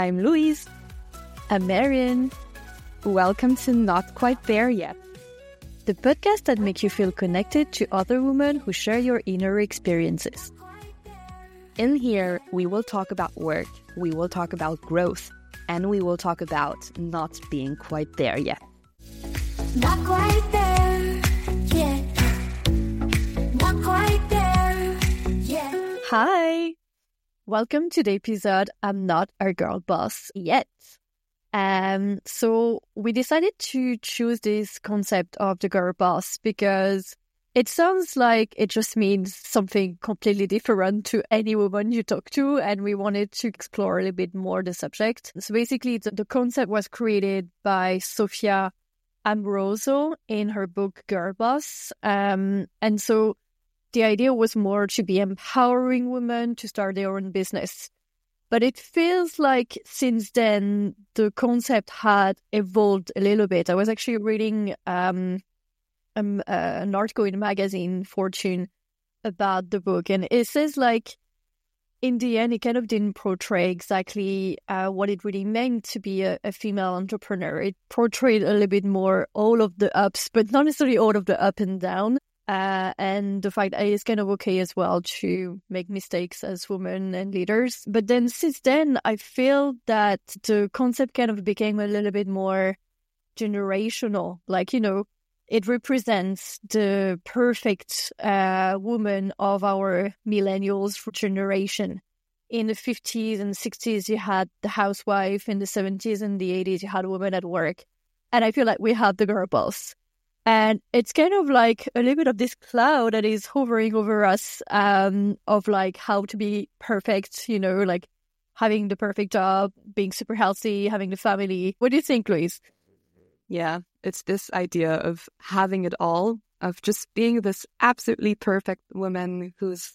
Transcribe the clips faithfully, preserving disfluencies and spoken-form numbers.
I'm Louise. I'm Marian. Welcome to Not Quite There Yet, the podcast that makes you feel connected to other women who share your inner experiences. In here, we will talk about work, we will talk about growth, and we will talk about not being quite there yet. Not quite there yet. Not quite there yet. Hi! Welcome to the episode I'm Not a Girl Boss Yet. Um, so we decided to choose this concept of the girl boss because it sounds like it just means something completely different to any woman you talk to, and we wanted to explore a little bit more the subject. So basically, the, the concept was created by Sophia Amoruso in her book Girl Boss. Um, and so the idea was more to be empowering women to start their own business. But it feels like since then, the concept had evolved a little bit. I was actually reading um, um, uh, an article in a magazine, Fortune, about the book. And it says like, in the end, it kind of didn't portray exactly uh, what it really meant to be a, a female entrepreneur. It portrayed a little bit more all of the ups, but not necessarily all of the up and down. Uh, and the fact that it's kind of okay as well to make mistakes as women and leaders. But then since then, I feel that the concept kind of became a little bit more generational. Like, you know, it represents the perfect uh, woman of our millennials generation. In the fifties and sixties, you had the housewife. In the seventies and the eighties, you had a woman at work. And I feel like we have the girl boss. And it's kind of like a little bit of this cloud that is hovering over us um, of like how to be perfect, you know, like having the perfect job, being super healthy, having the family. What do you think, Louise? Yeah, it's this idea of having it all, of just being this absolutely perfect woman who's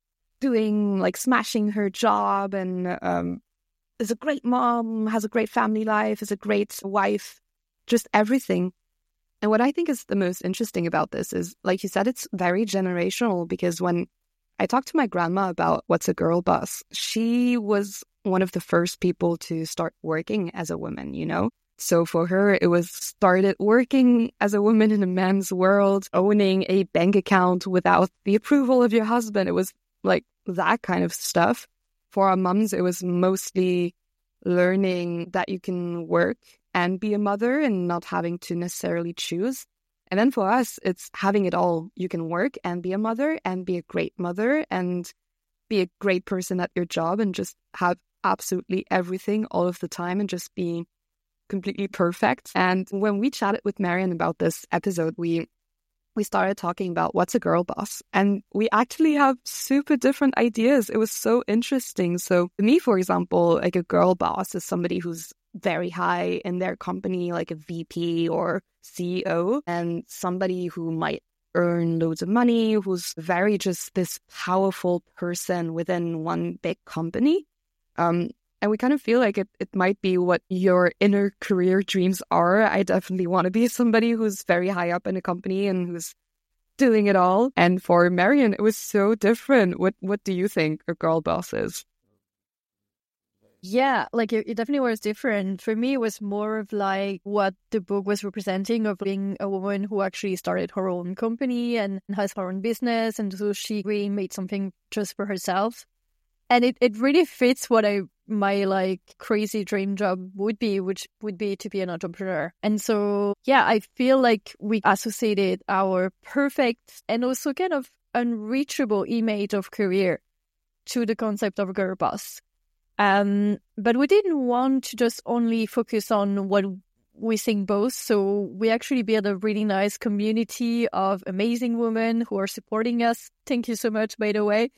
doing like smashing her job and um, is a great mom, has a great family life, is a great wife, just everything. And what I think is the most interesting about this is, like you said, it's very generational, because when I talked to my grandma about what's a girl boss, she was one of the first people to start working as a woman, you know? So for her, it was started working as a woman in a man's world, owning a bank account without the approval of your husband. It was like that kind of stuff. For our mums, it was mostly learning that you can work and be a mother and not having to necessarily choose. And then for us, it's having it all. You can work and be a mother and be a great mother and be a great person at your job and just have absolutely everything all of the time and just be completely perfect. And when we chatted with Marian about this episode, we we started talking about what's a girl boss. And we actually have super different ideas. It was so interesting. So for me, for example, like a girl boss is somebody who's very high in their company, like a V P or C E O, and somebody who might earn loads of money, who's very just this powerful person within one big company. Um, and we kind of feel like it, it might be what your inner career dreams are. I definitely want to be somebody who's very high up in a company and who's doing it all. And for Marian, it was so different. What What do you think a girl boss is? Yeah, like it, it definitely was different. For me, it was more of like what the book was representing of being a woman who actually started her own company and has her own business. And so she really made something just for herself. And it, it really fits what I my like crazy dream job would be, which would be to be an entrepreneur. And so, yeah, I feel like we associated our perfect and also kind of unreachable image of career to the concept of girl boss. Um, but we didn't want to just only focus on what we think both. So we actually built a really nice community of amazing women who are supporting us. Thank you so much, by the way.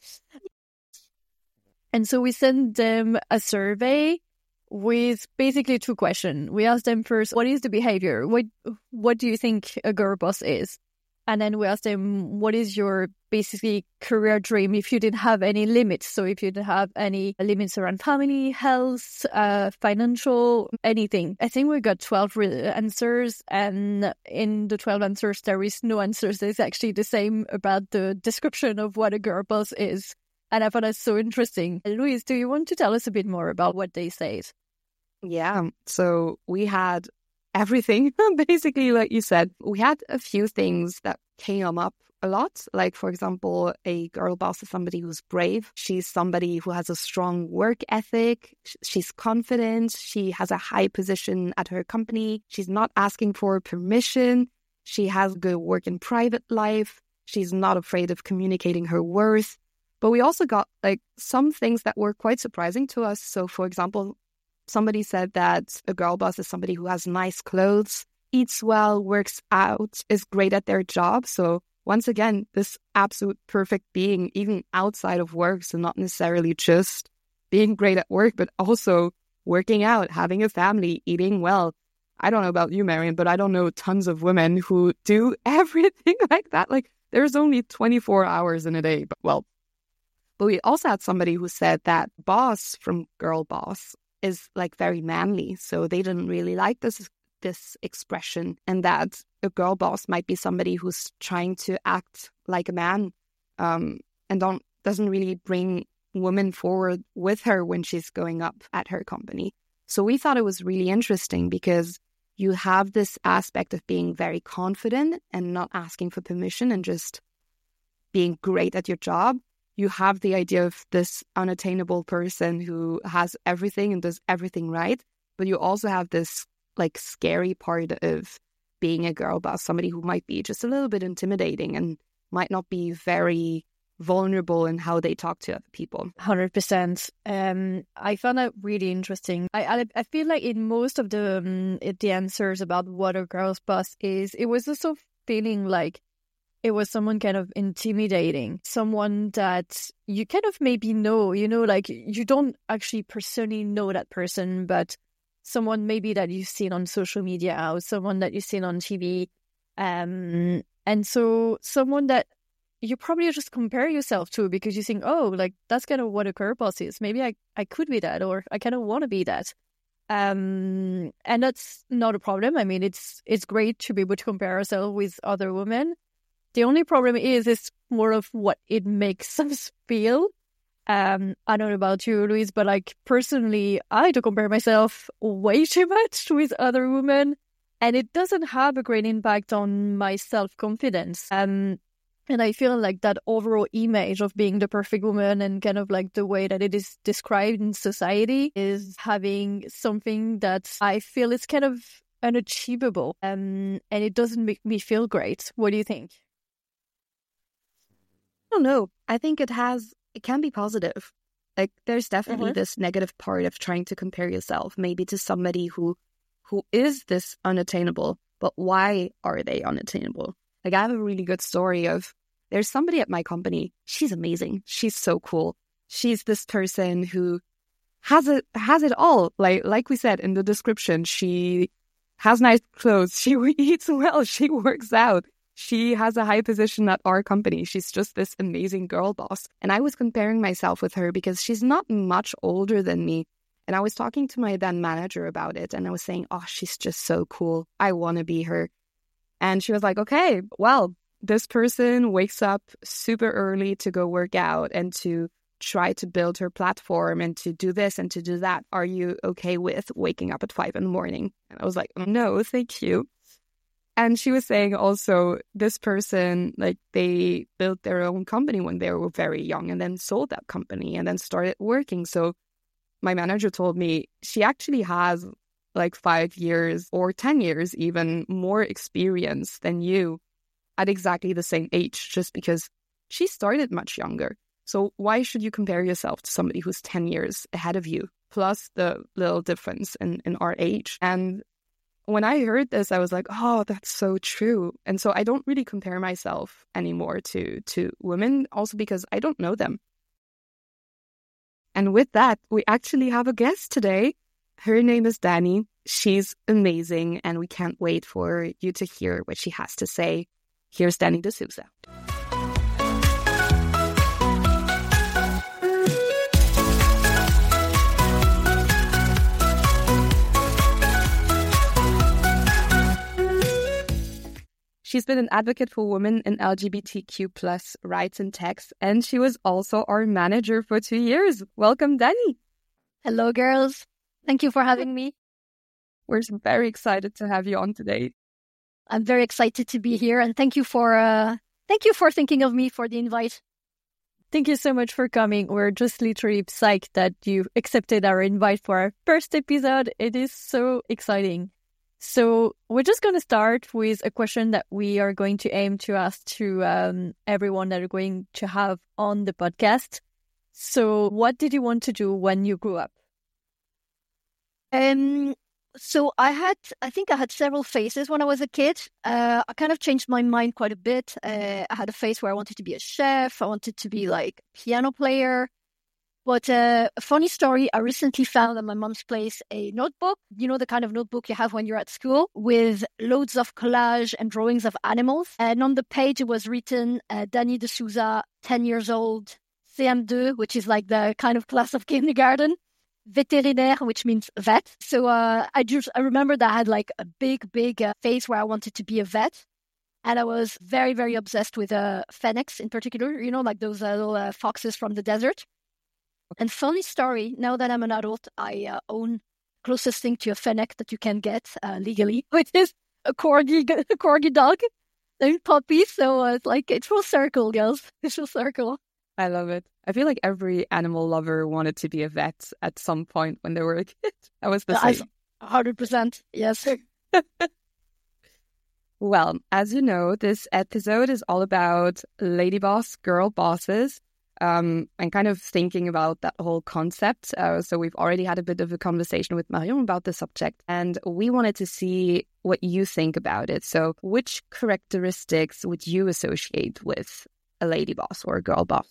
And so we sent them a survey with basically two questions. We asked them first, what is the behavior? What What do you think a girl boss is? And then we asked them, what is your basically career dream if you didn't have any limits? So if you didn't have any limits around family, health, uh, financial, anything. I think we got twelve re- answers. And in the twelve answers, there is no answers. It's actually the same about the description of what a girl boss is. And I found that so interesting. Louise, do you want to tell us a bit more about what they say? Yeah. So we had everything, basically, like you said. We had a few things that came up a lot. Like, for example, a girl boss is somebody who's brave. She's somebody who has a strong work ethic. She's confident. She has a high position at her company. She's not asking for permission. She has good work and private life. She's not afraid of communicating her worth. But we also got like some things that were quite surprising to us. So, for example, somebody said that a girl boss is somebody who has nice clothes, eats well, works out, is great at their job. So once again, this absolute perfect being, even outside of work. So not necessarily just being great at work, but also working out, having a family, eating well. I don't know about you, Marion, but I don't know tons of women who do everything like that. Like, there's only twenty-four hours in a day. But well, but we also had somebody who said that boss from Girl Boss is like very manly. So they didn't really like this this expression, and that a girl boss might be somebody who's trying to act like a man, um, and don't doesn't really bring women forward with her when she's going up at her company. So we thought it was really interesting because you have this aspect of being very confident and not asking for permission and just being great at your job. You have the idea of this unattainable person who has everything and does everything right. But you also have this like scary part of being a girl boss, somebody who might be just a little bit intimidating and might not be very vulnerable in how they talk to other people. one hundred percent. Um, I found that really interesting. I I, I feel like in most of the um, the answers about what a girl's boss is, it was also feeling like it was someone kind of intimidating, someone that you kind of maybe know, you know, like you don't actually personally know that person, but someone maybe that you've seen on social media or someone that you've seen on T V. Um, and so someone that you probably just compare yourself to because you think, oh, like that's kind of what a girl boss is. Maybe I, I could be that, or I kind of want to be that. Um, and that's not a problem. I mean, it's it's great to be able to compare ourselves with other women. The only problem is, it's more of what it makes us feel. Um, I don't know about you, Louise, but like personally, I do compare myself way too much with other women, and it doesn't have a great impact on my self-confidence. Um, and I feel like that overall image of being the perfect woman and kind of like the way that it is described in society is having something that I feel is kind of unachievable, um, and it doesn't make me feel great. What do you think? I don't know. I think it has, it can be positive. Like there's definitely Uh-huh. this negative part of trying to compare yourself maybe to somebody who, who is this unattainable, but why are they unattainable? Like I have a really good story of, there's somebody at my company. She's amazing. She's so cool. She's this person who has it, has it all. Like, like we said in the description, she has nice clothes. She eats well. She works out. She has a high position at our company. She's just this amazing girl boss. And I was comparing myself with her because she's not much older than me. And I was talking to my then manager about it. And I was saying, oh, she's just so cool. I want to be her. And she was like, okay, well, this person wakes up super early to go work out and to try to build her platform and to do this and to do that. Are you okay with waking up at five in the morning? And I was like, no, thank you. And she was saying also, this person, like they built their own company when they were very young and then sold that company and then started working. So my manager told me she actually has like five years or ten years even more experience than you at exactly the same age, just because she started much younger. So why should you compare yourself to somebody who's ten years ahead of you, plus the little difference in, in our age? And when I heard this, I was like, oh, that's so true. And so I don't really compare myself anymore to, to women, also because I don't know them. And with that, we actually have a guest today. Her name is Dani. She's amazing, and we can't wait for you to hear what she has to say. Here's Dani De Souza. She's been an advocate for women in L G B T Q plus rights in tech, and she was also our manager for two years. Welcome, Dani. Hello, girls. Thank you for having me. We're very excited to have you on today. I'm very excited to be here, and thank you for uh, thank you for thinking of me for the invite. Thank you so much for coming. We're just literally psyched that you accepted our invite for our first episode. It is so exciting. So we're just going to start with a question that we are going to aim to ask to um, everyone that are going to have on the podcast. So what did you want to do when you grew up? Um. So I had, I think I had several phases when I was a kid. Uh, I kind of changed my mind quite a bit. Uh, I had a phase where I wanted to be a chef. I wanted to be like a piano player. But uh, a funny story, I recently found at my mom's place a notebook, you know, the kind of notebook you have when you're at school, with loads of collage and drawings of animals. And on the page, it was written, uh, Dani de Souza, ten years old, C M two, which is like the kind of class of kindergarten. Vétérinaire, which means vet. So uh, I just I remember that I had like a big, big uh, phase where I wanted to be a vet. And I was very, very obsessed with uh, fennecs in particular, you know, like those uh, little uh, foxes from the desert. And funny story, now that I'm an adult, I uh, own closest thing to a fennec that you can get uh, legally, which is a corgi, a corgi dog, a puppy. So uh, it's like, it's full circle, girls. It's full circle. I love it. I feel like every animal lover wanted to be a vet at some point when they were a kid. I was the same. one hundred percent, yes. Well, as you know, this episode is all about lady boss, girl bosses, um, and kind of thinking about that whole concept. Uh, so we've already had a bit of a conversation with Marion about the subject, and we wanted to see what you think about it. So which characteristics would you associate with a lady boss or a girl boss?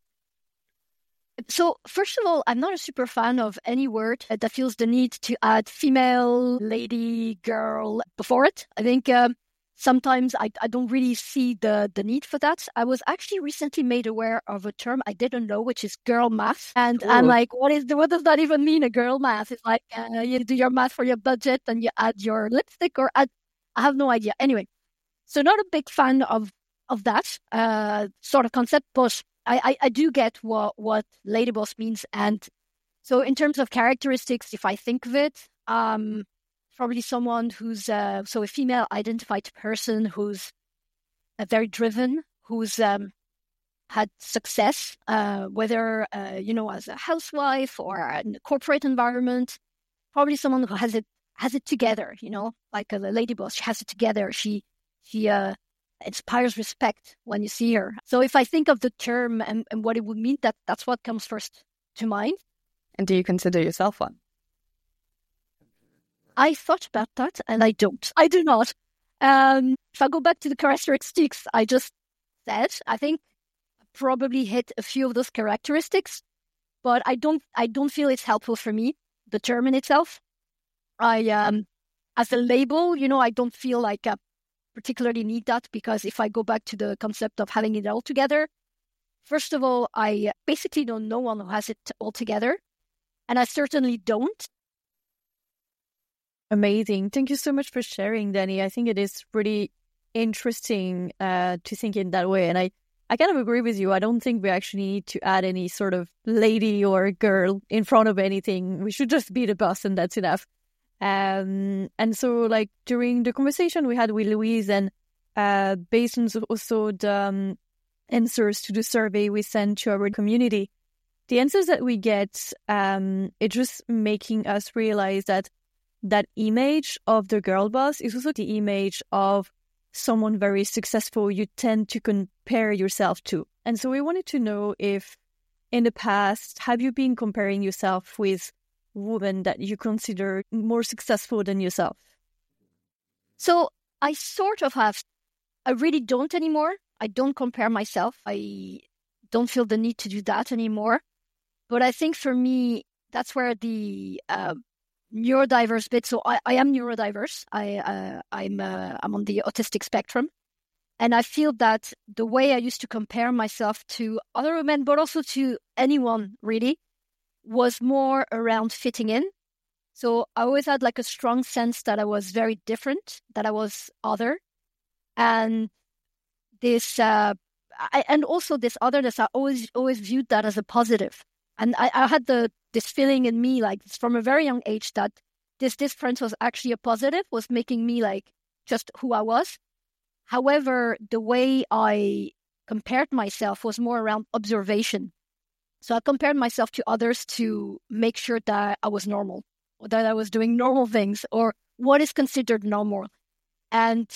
So, first of all, I'm not a super fan of any word that feels the need to add female, lady, girl before it. I think um, sometimes I, I don't really see the, the need for that. I was actually recently made aware of a term I didn't know, which is girl math. And Ooh. I'm like, what is the, what does that even mean, a girl math? It's like uh, you do your math for your budget and you add your lipstick or add, I have no idea. Anyway, so not a big fan of, of that uh, sort of concept, but I, I, I do get what, what lady boss means. And so in terms of characteristics, if I think of it, um, probably someone who's, uh, so a female identified person who's uh, very driven, who's um, had success, uh, whether, uh, you know, as a housewife or in a corporate environment, probably someone who has it, has it together, you know, like a lady boss, she has it together. She, she, uh, inspires respect when you see her. So if I think of the term and, and what it would mean, that that's what comes first to mind. And do you consider yourself one? I thought about that and I don't. I do not. Um, if I go back to the characteristics I just said, I think I probably hit a few of those characteristics, but I don't I don't feel it's helpful for me, the term in itself. I um as a label, you know, I don't feel like a particularly need that, because if I go back to the concept of having it all together, first of all, I basically know no one who has it all together, and I certainly don't. Amazing. Thank you so much for sharing, Dani. I think it is really interesting uh, to think in that way, and I, I kind of agree with you. I don't think we actually need to add any sort of lady or girl in front of anything. We should just be the boss, and that's enough. Um, and so, like, during the conversation we had with Louise, and uh, based on also the um, answers to the survey we sent to our community, the answers that we get, um, it's just making us realize that that image of the girl boss is also the image of someone very successful you tend to compare yourself to. And so we wanted to know if, in the past, have you been comparing yourself with women that you consider more successful than yourself? So I sort of have. I really don't anymore. I don't compare myself. I don't feel the need to do that anymore. But I think for me, that's where the uh, neurodiverse bit. So I, I am neurodiverse. I uh, I'm uh, I'm on the autistic spectrum, and I feel that the way I used to compare myself to other women, but also to anyone really, was more around fitting in. So I always had like a strong sense that I was very different, that I was other. And this, uh, I, and also this otherness, I always always viewed that as a positive. And I, I had the this feeling in me, like from a very young age, that this difference was actually a positive, was making me like just who I was. However, the way I compared myself was more around observation. So I compared myself to others to make sure that I was normal, or that I was doing normal things, or what is considered normal. And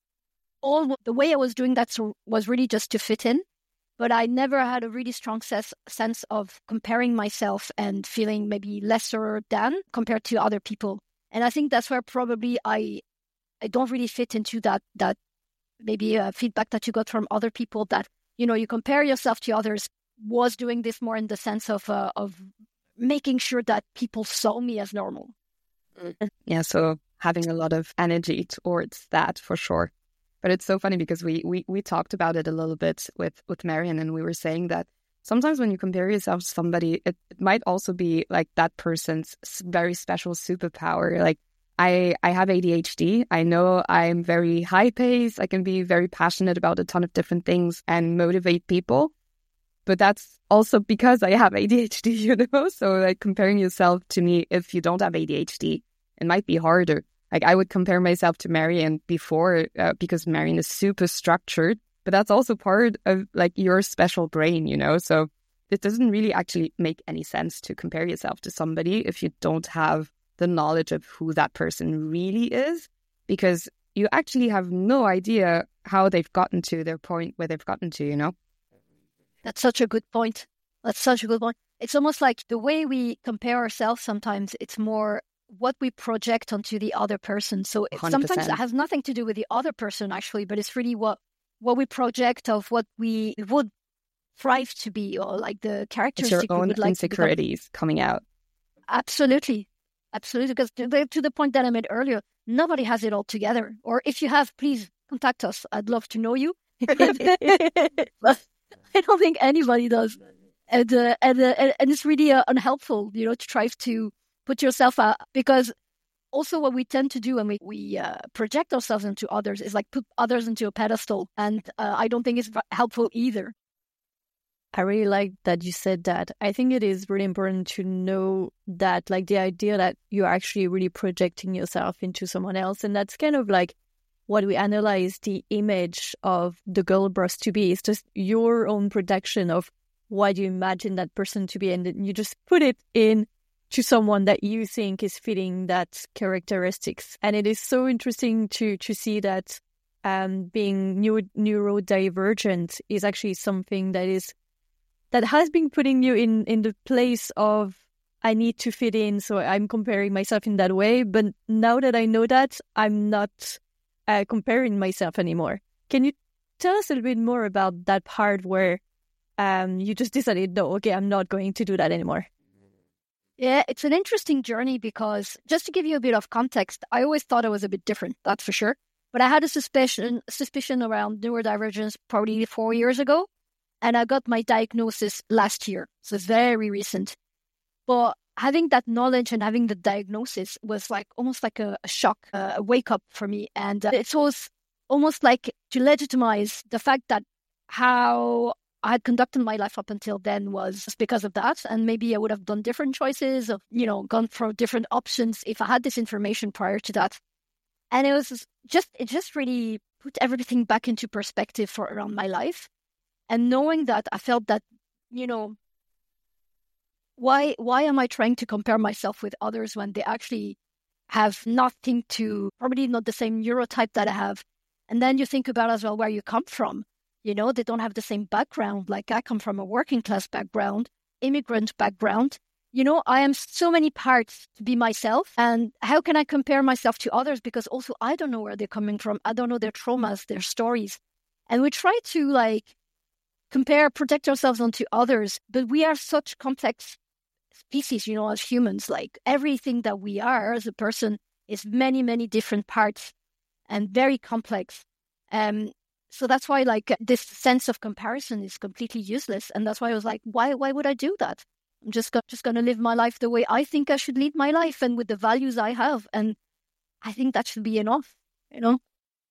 all the way I was doing that was really just to fit in. But I never had a really strong ses- sense of comparing myself and feeling maybe lesser than compared to other people. And I think that's where probably I I don't really fit into that that maybe uh, feedback that you got from other people, that, you know, you compare yourself to others, was doing this more in the sense of uh, of making sure that people saw me as normal. Yeah, so having a lot of energy towards that for sure. But it's so funny because we, we, we talked about it a little bit with, with Marion, and we were saying that sometimes when you compare yourself to somebody, it, it might also be like that person's very special superpower. Like I, I have A D H D. I know I'm very high paced. I can be very passionate about a ton of different things and motivate people. But that's also because I have A D H D, you know? So like comparing yourself to me, if you don't have A D H D, it might be harder. Like I would compare myself to Marion before uh, because Marion is super structured, but that's also part of like your special brain, you know? So it doesn't really actually make any sense to compare yourself to somebody if you don't have the knowledge of who that person really is, because you actually have no idea how they've gotten to their point where they've gotten to, you know? That's such a good point. That's such a good point. It's almost like the way we compare ourselves sometimes, it's more what we project onto the other person. So it, sometimes it has nothing to do with the other person, actually, but it's really what what we project of what we would thrive to be, or like the characteristics it's your own we would like insecurities to coming out. Absolutely. Absolutely. Because to the, to the point that I made earlier, nobody has it all together. Or if you have, please contact us. I'd love to know you. But I don't think anybody does. And, uh, and, uh, and it's really uh, unhelpful, you know, to try to put yourself out, because also what we tend to do when we, we uh, project ourselves into others is like put others into a pedestal. And uh, I don't think it's helpful either. I really like that you said that. I think it is really important to know that, like the idea that you're actually really projecting yourself into someone else. And that's kind of like what we analyze the image of the girl boss to be. It's just your own projection of what you imagine that person to be. And then you just put it in to someone that you think is fitting that characteristics. And it is so interesting to to see that um, being neuro- neurodivergent is actually something that is that has been putting you in, in the place of, I need to fit in, so I'm comparing myself in that way. But now that I know that, I'm not uh, comparing myself anymore. Can you tell us a little bit more about that part where um, you just decided, no, okay, I'm not going to do that anymore? Yeah, it's an interesting journey because, just to give you a bit of context, I always thought I was a bit different, that's for sure. But I had a suspicion suspicion around neurodivergence probably four years ago, and I got my diagnosis last year, so it's very recent. But having that knowledge and having the diagnosis was like almost like a, a shock, uh, a wake up for me. And uh, it was almost like to legitimize the fact that how I had conducted my life up until then was because of that. And maybe I would have done different choices, of, you know, gone for different options if I had this information prior to that. And it was just, it just really put everything back into perspective for around my life. And knowing that, I felt that, you know, why, why am I trying to compare myself with others when they actually have nothing to, probably not the same neurotype that I have. And then you think about as well where you come from. You know, they don't have the same background. Like I come from a working class background, immigrant background. You know, I am so many parts to be myself. And how can I compare myself to others? Because also I don't know where they're coming from. I don't know their traumas, their stories. And we try to like compare, project ourselves onto others. But we are such complex species, you know, as humans. Like everything that we are as a person is many, many different parts and very complex. Um, So that's why, like, this sense of comparison is completely useless. And that's why I was like, why why would I do that? I'm just, go- just going to live my life the way I think I should lead my life and with the values I have. And I think that should be enough, you know?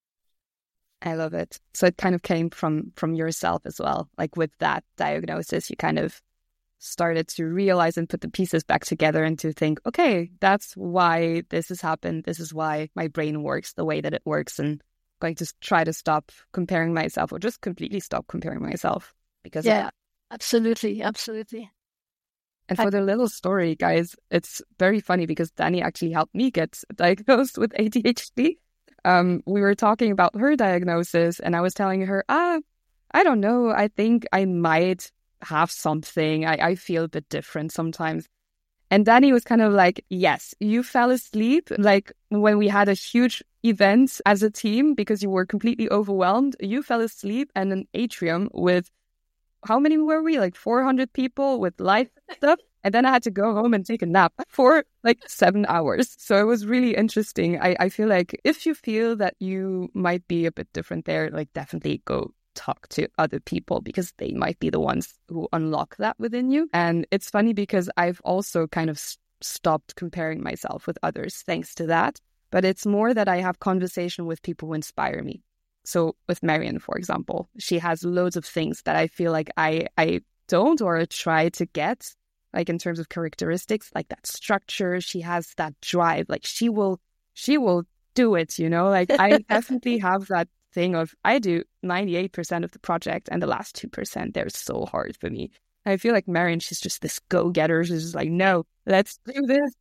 I love it. So it kind of came from from yourself as well. Like with that diagnosis, you kind of started to realize and put the pieces back together and to think, okay, that's why this has happened. This is why my brain works the way that it works, and I'm going to try to stop comparing myself, or just completely stop comparing myself. Because yeah, of- absolutely, absolutely. And for the little story, guys, it's very funny because Dani actually helped me get diagnosed with A D H D. Um, we were talking about her diagnosis, and I was telling her, ah, I don't know, I think I might have something. I, I feel a bit different sometimes. And Dani was kind of like, yes, you fell asleep. Like when we had a huge event as a team because you were completely overwhelmed, you fell asleep in an atrium with, how many were we? Like four hundred people with live stuff. And then I had to go home and take a nap for like seven hours. So it was really interesting. I, I feel like if you feel that you might be a bit different there, like definitely go talk to other people, because they might be the ones who unlock that within you. And it's funny because I've also kind of s- stopped comparing myself with others thanks to that. But it's more that I have conversation with people who inspire me. So with Marion, for example, she has loads of things that I feel like I, I don't or try to get, like in terms of characteristics, like that structure. She has that drive, like she will, she will do it, you know, like I definitely have that thing of I do ninety-eight percent of the project and the last two percent, they're so hard for me. I feel like Marion, she's just this go-getter. She's just like, no, let's do this.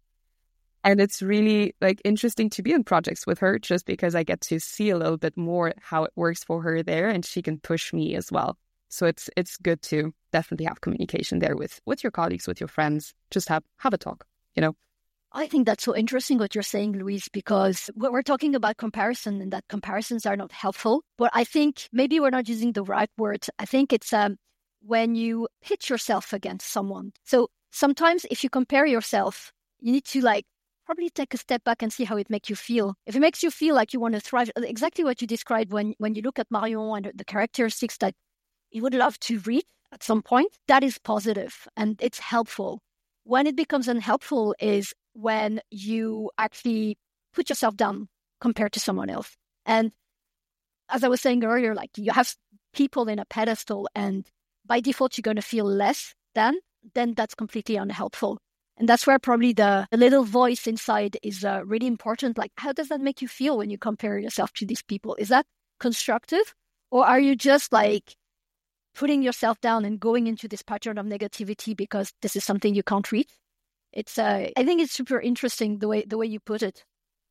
And it's really like interesting to be in projects with her just because I get to see a little bit more how it works for her there, and she can push me as well. So it's it's good to definitely have communication there with, with your colleagues, with your friends. Just have, have a talk, you know. I think that's so interesting what you're saying, Louise, because we're talking about comparison and that comparisons are not helpful. But I think maybe we're not using the right word. I think it's um, when you pitch yourself against someone. So sometimes if you compare yourself, you need to like probably take a step back and see how it makes you feel. If it makes you feel like you want to thrive, exactly what you described when, when you look at Marion and the characteristics that you would love to reach at some point, that is positive and it's helpful. When it becomes unhelpful is when you actually put yourself down compared to someone else. And as I was saying earlier, like you have people in a pedestal and by default, you're going to feel less than, then that's completely unhelpful. And that's where probably the, the little voice inside is uh, really important. Like, how does that make you feel when you compare yourself to these people? Is that constructive? Or are you just like putting yourself down and going into this pattern of negativity because this is something you can't reach? It's, uh, I think it's super interesting the way the way you put it.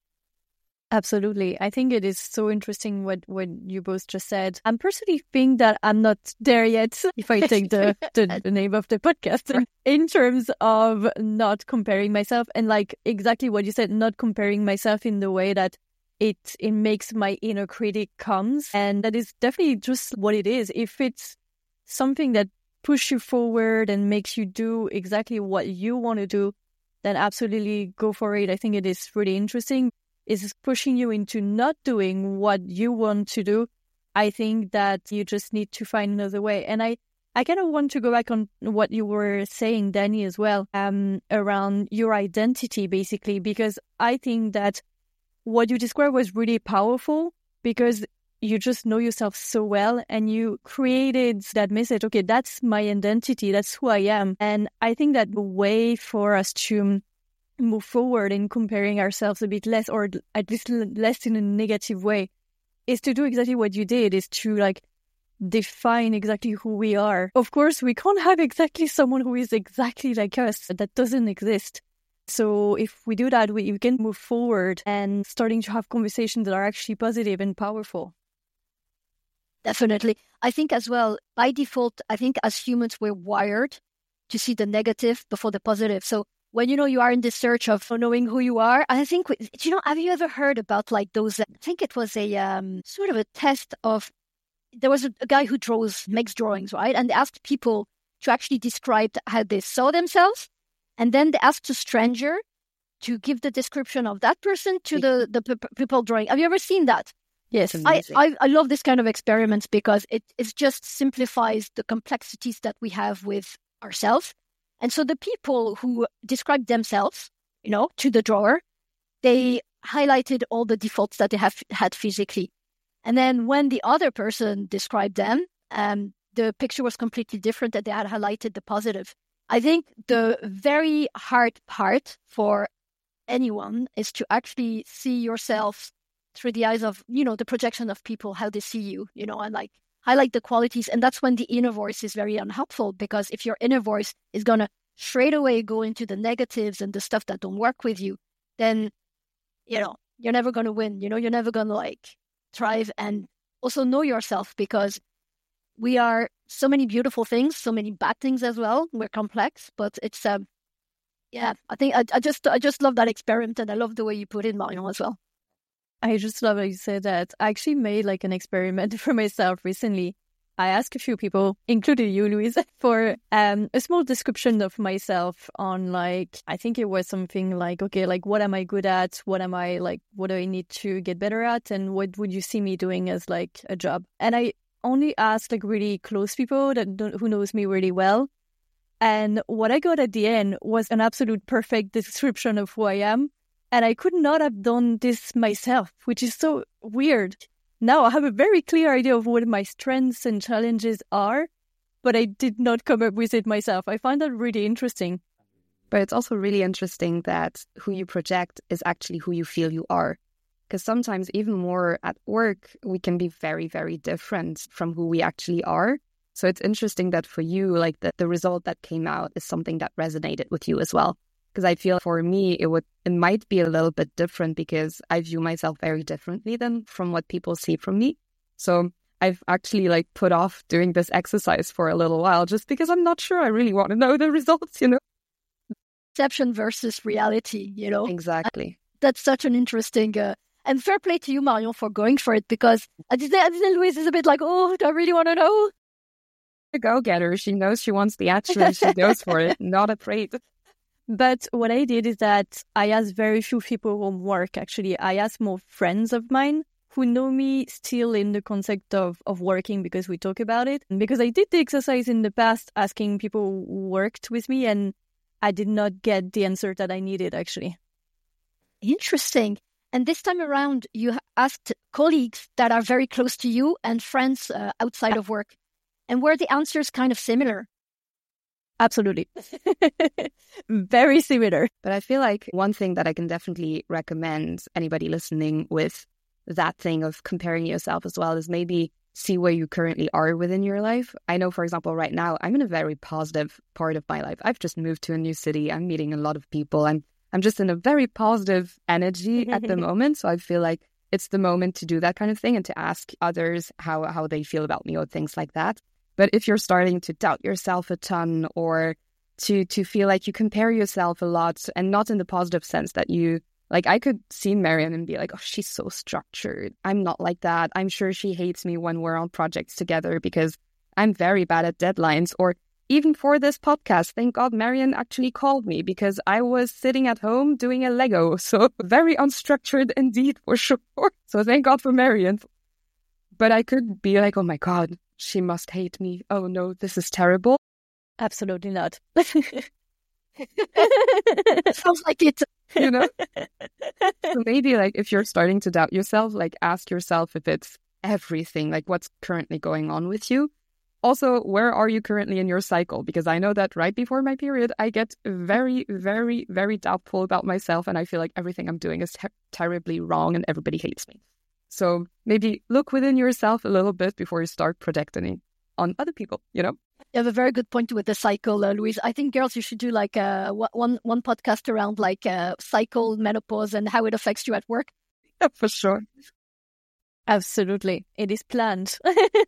Absolutely. I think it is so interesting what, what you both just said. I'm personally think that I'm not there yet, if I take the, the, the name of the podcast, in terms of not comparing myself and like exactly what you said, not comparing myself in the way that it it makes my inner critic comes. And that is definitely just what it is. If it's something that push you forward and makes you do exactly what you want to do, then absolutely go for it. I think it is really interesting. Is pushing you into not doing what you want to do. I think that you just need to find another way. And I, I kind of want to go back on what you were saying, Dani, as well, um, around your identity, basically, because I think that what you described was really powerful because you just know yourself so well and you created that message. Okay, that's my identity. That's who I am. And I think that the way for us to move forward in comparing ourselves a bit less, or at least less in a negative way, is to do exactly what you did, is to like define exactly who we are. Of course, we can't have exactly someone who is exactly like us. That doesn't exist. So if we do that, we, we can move forward and starting to have conversations that are actually positive and powerful. Definitely. I think as well, by default, I think as humans, we're wired to see the negative before the positive. So when, you know, you are in the search of knowing who you are, I think, you know, have you ever heard about like those, I think it was a um, sort of a test of, there was a, a guy who draws, makes drawings, right? And they asked people to actually describe how they saw themselves. And then they asked a stranger to give the description of that person to the, the p- people drawing. Have you ever seen that? Yes, I, I, I love this kind of experiments because it, it just simplifies the complexities that we have with ourselves. And so the people who described themselves, you know, to the drawer, they highlighted all the defaults that they have had physically. And then when the other person described them, um, the picture was completely different, that they had highlighted the positive. I think the very hard part for anyone is to actually see yourself through the eyes of, you know, the projection of people, how they see you, you know, and like highlight the qualities. And that's when the inner voice is very unhelpful, because if your inner voice is going to straight away go into the negatives and the stuff that don't work with you, then, you know, you're never going to win. You know, you're never going to like thrive. And also know yourself, because we are so many beautiful things, so many bad things as well. We're complex, but it's, um, yeah, I think I, I just I just love that experiment, and I love the way you put it, Marion, as well. I just love how you said that. I actually made like an experiment for myself recently. I asked a few people, including you, Louise, for um, a small description of myself on like, I think it was something like, okay, like what am I good at? What am I like, what do I need to get better at? And what would you see me doing as like a job? And I only asked like really close people that don't, who knows me really well. And what I got at the end was an absolute perfect description of who I am. And I could not have done this myself, which is so weird. Now I have a very clear idea of what my strengths and challenges are, but I did not come up with it myself. I find that really interesting. But it's also really interesting that who you project is actually who you feel you are. Because sometimes even more at work, we can be very, very different from who we actually are. So it's interesting that for you, like the, the result that came out is something that resonated with you as well. Because I feel for me, it would it might be a little bit different, because I view myself very differently than from what people see from me. So I've actually like put off doing this exercise for a little while, just because I'm not sure I really want to know the results, you know? Perception versus reality, you know? Exactly. That's such an interesting... Uh, and fair play to you, Marion, for going for it, because Adina Louise is a bit like, oh, do I really want to know? A go-getter. She knows she wants the answer and she goes for it, not afraid. But what I did is that I asked very few people from work, actually. I asked more friends of mine who know me still in the concept of, of working, because we talk about it. And because I did the exercise in the past asking people who worked with me, and I did not get the answer that I needed, actually. Interesting. And this time around, you asked colleagues that are very close to you and friends uh, outside of work. And were the answers kind of similar? Absolutely. Very similar. But I feel like one thing that I can definitely recommend anybody listening with that thing of comparing yourself as well is maybe see where you currently are within your life. I know, for example, right now, I'm in a very positive part of my life. I've just moved to a new city. I'm meeting a lot of people. I'm, I'm just in a very positive energy at the moment. So I feel like it's the moment to do that kind of thing and to ask others how, how they feel about me or things like that. But if you're starting to doubt yourself a ton, or to to feel like you compare yourself a lot, and not in the positive sense that you, like I could see Marion and be like, oh, she's so structured. I'm not like that. I'm sure she hates me when we're on projects together because I'm very bad at deadlines. Or even for this podcast, thank God Marion actually called me because I was sitting at home doing a Lego. So very unstructured indeed, for sure. So thank God for Marion. But I could be like, oh my God, she must hate me. Oh no, this is terrible. Absolutely not. Sounds like it. You know? So maybe like if you're starting to doubt yourself, like ask yourself if it's everything, like what's currently going on with you. Also, where are you currently in your cycle? Because I know that right before my period, I get very, very, very doubtful about myself. And I feel like everything I'm doing is ter- terribly wrong and everybody hates me. So maybe look within yourself a little bit before you start projecting on other people, you know? You have a very good point with the cycle, uh, Louise. I think, girls, you should do like uh, one one podcast around like uh, cycle, menopause, and how it affects you at work. Yeah, for sure. Absolutely. It is planned.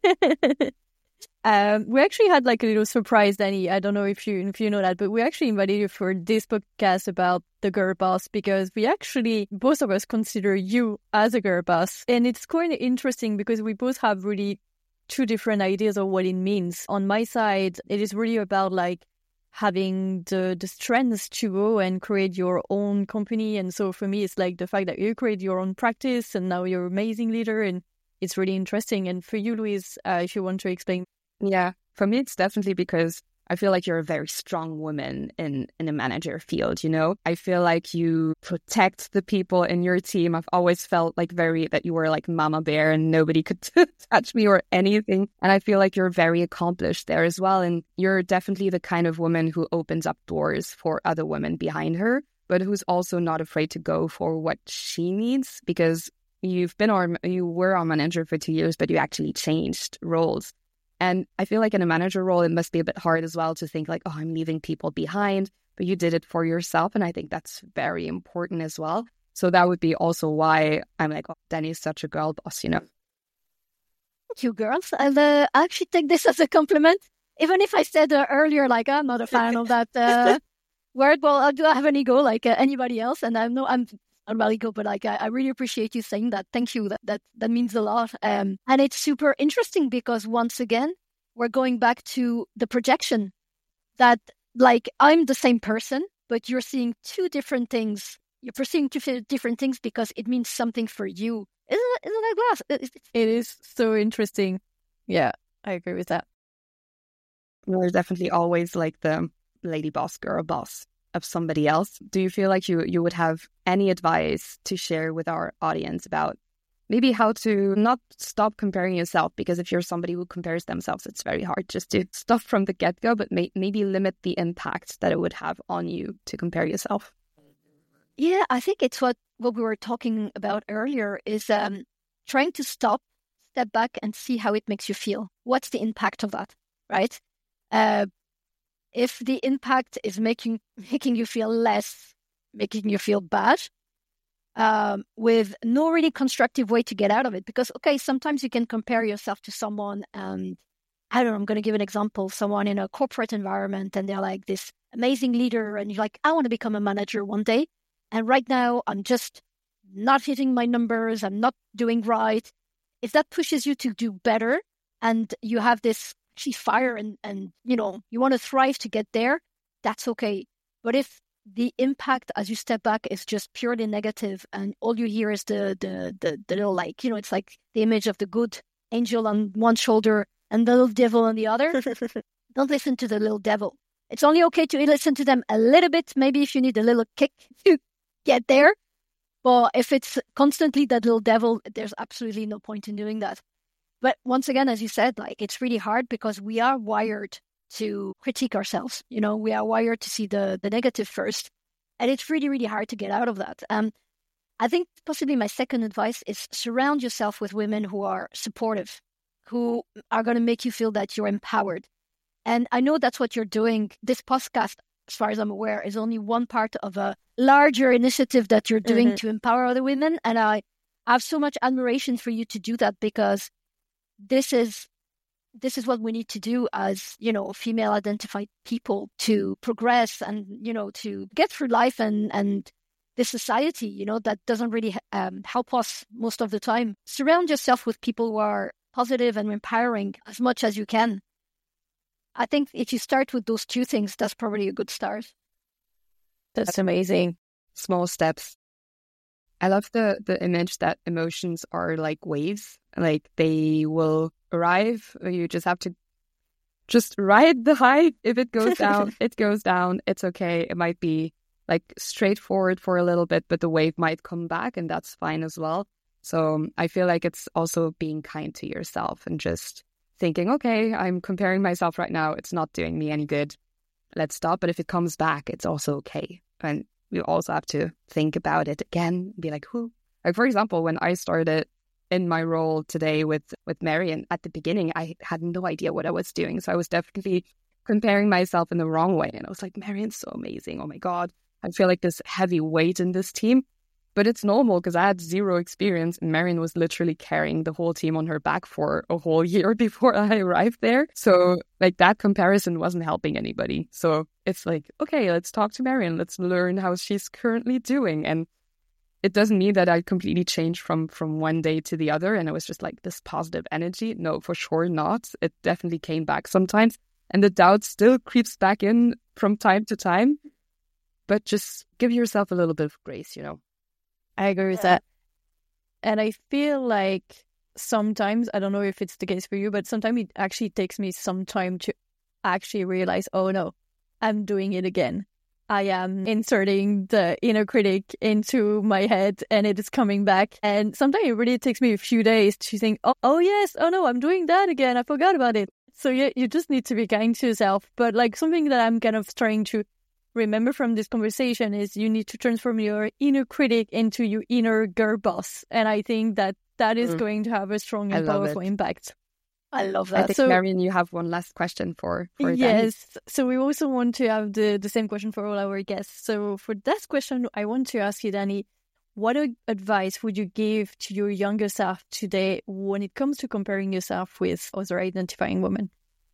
um, we actually had like a little surprise, Danny. I don't know if you if you know that, but we actually invited you for this podcast about the girl boss because we actually, both of us consider you as a girl boss. And it's quite interesting because we both have really two different ideas of what it means. On my side, it is really about like having the the strengths to go and create your own company. And so for me, it's like the fact that you create your own practice and now you're an amazing leader, and it's really interesting. And for you, Louise, uh, if you want to explain. Yeah, for me, it's definitely because I feel like you're a very strong woman in, in a manager field, you know? I feel like you protect the people in your team. I've always felt like very, that you were like mama bear and nobody could touch me or anything. And I feel like you're very accomplished there as well. And you're definitely the kind of woman who opens up doors for other women behind her, but who's also not afraid to go for what she needs, because you've been our, you were our manager for two years, but you actually changed roles. And I feel like in a manager role, it must be a bit hard as well to think like, oh, I'm leaving people behind, but you did it for yourself. And I think that's very important as well. So that would be also why I'm like, oh, Dani's such a girl boss, you know? Thank you, girls. I'll uh, actually take this as a compliment. Even if I said uh, earlier, like, I'm not a fan of that uh, word. Well, uh, do I have an ego like uh, anybody else? And I'm no, I'm not well ego, but like, I, I really appreciate you saying that. Thank you. That that, that means a lot. Um, and it's super interesting because once again, we're going back to the projection that like, I'm the same person, but you're seeing two different things. You're perceiving two different things because it means something for you. Isn't it, isn't that glass? It's, It is so interesting. Yeah, I agree with that. You're definitely always like the lady boss, girl boss of somebody else. Do you feel like you, you would have any advice to share with our audience about maybe how to not stop comparing yourself? Because if you're somebody who compares themselves, it's very hard just to stop from the get-go, but may, maybe limit the impact that it would have on you to compare yourself. Yeah, I think it's what, what we were talking about earlier is um, trying to stop, step back and see how it makes you feel. What's the impact of that, right? Uh, if the impact is making making you feel less, making you feel bad, um, with no really constructive way to get out of it. Because, okay, sometimes you can compare yourself to someone and, I don't know, I'm going to give an example, someone in a corporate environment and they're like this amazing leader and you're like, I want to become a manager one day. And right now I'm just not hitting my numbers. I'm not doing right. If that pushes you to do better and you have this actually fire and, and, you know, you want to thrive to get there, that's okay. But if the impact as you step back is just purely negative and all you hear is the, the, the, the little, like, you know, it's like the image of the good angel on one shoulder and the little devil on the other, don't listen to the little devil. It's only okay to listen to them a little bit, maybe if you need a little kick to get there. But if it's constantly that little devil, there's absolutely no point in doing that. But once again, as you said, like, it's really hard because we are wired to critique ourselves. You know, we are wired to see the, the negative first. And it's really, really hard to get out of that. Um, I think possibly my second advice is surround yourself with women who are supportive, who are going to make you feel that you're empowered. And I know that's what you're doing. This podcast, as far as I'm aware, is only one part of a larger initiative that you're doing mm-hmm. to empower other women. And I have so much admiration for you to do that because this is this is what we need to do as, you know, female identified people to progress and, you know, to get through life and, and this society, you know, that doesn't really um, help us most of the time. Surround yourself with people who are positive and empowering as much as you can. I think if you start with those two things, that's probably a good start. That's amazing. Small steps. I love the, the image that emotions are like waves. Like they will arrive. You just have to just ride the high. If it goes down, it goes down. It's okay. It might be like straightforward for a little bit, but the wave might come back and that's fine as well. So I feel like it's also being kind to yourself and just thinking, okay, I'm comparing myself right now. It's not doing me any good. Let's stop. But if it comes back, it's also okay. And you also have to think about it again, be like, who? Like, for example, when I started in my role today with, with Marion, at the beginning, I had no idea what I was doing. So I was definitely comparing myself in the wrong way. And I was like, Marion's so amazing. Oh my God. I feel like this heavy weight in this team. But it's normal because I had zero experience and Marion was literally carrying the whole team on her back for a whole year before I arrived there. So like that comparison wasn't helping anybody. So it's like, okay, let's talk to Marion. Let's learn how she's currently doing. And it doesn't mean that I completely changed from, from one day to the other. And it was just like this positive energy. No, for sure not. It definitely came back sometimes. And the doubt still creeps back in from time to time. But just give yourself a little bit of grace, you know. I agree with that. And I feel like sometimes, I don't know if it's the case for you, but sometimes it actually takes me some time to actually realize, oh no, I'm doing it again. I am inserting the inner critic into my head and it is coming back. And sometimes it really takes me a few days to think, oh, oh yes, oh no, I'm doing that again. I forgot about it. So yeah, you just need to be kind to yourself. But like something that I'm kind of trying to remember from this conversation is you need to transform your inner critic into your inner girl boss. And I think that that is mm. going to have a strong and powerful impact. I love that. I think, so, Marion, you have one last question for, for Yes. Dani. So we also want to have the, the same question for all our guests. So for that question, I want to ask you, Dani, what advice would you give to your younger self today when it comes to comparing yourself with other identifying women?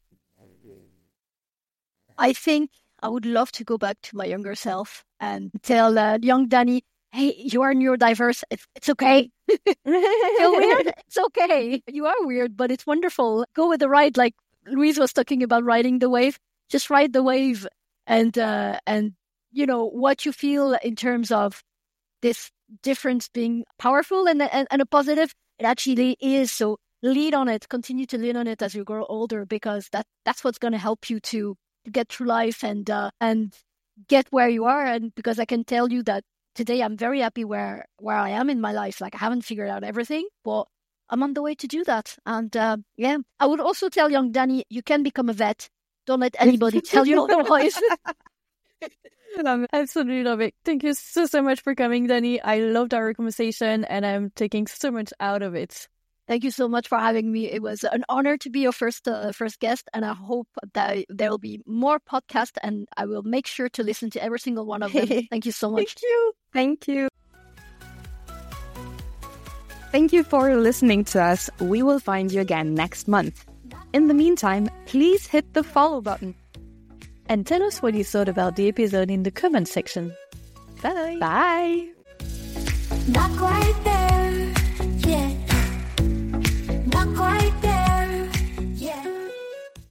I think I would love to go back to my younger self and tell uh, young Dani, hey, you are neurodiverse. It's, it's okay. You're weird. It's okay. You are weird, but it's wonderful. Go with the ride. Like Louise was talking about riding the wave. Just ride the wave. And, uh, and you know, what you feel in terms of this difference being powerful and, and, and a positive, it actually is. So lean on it. Continue to lean on it as you grow older, because that, that's what's going to help you to get through life and uh, and get where you are. And because I can tell you that today I'm very happy where, where I am in my life. Like I haven't figured out everything, but I'm on the way to do that. And uh, yeah, I would also tell young Dani, you can become a vet. Don't let anybody tell you otherwise. Absolutely love it. Thank you so, so much for coming, Dani. I loved our conversation and I'm taking so much out of it. Thank you so much for having me. It was an honor to be your first uh, first guest, and I hope that there will be more podcasts, and I will make sure to listen to every single one of them. Thank you so much. Thank you. Thank you. Thank you for listening to us. We will find you again next month. In the meantime, please hit the follow button. And tell us what you thought about the episode in the comment section. Bye. Bye. Not quite there.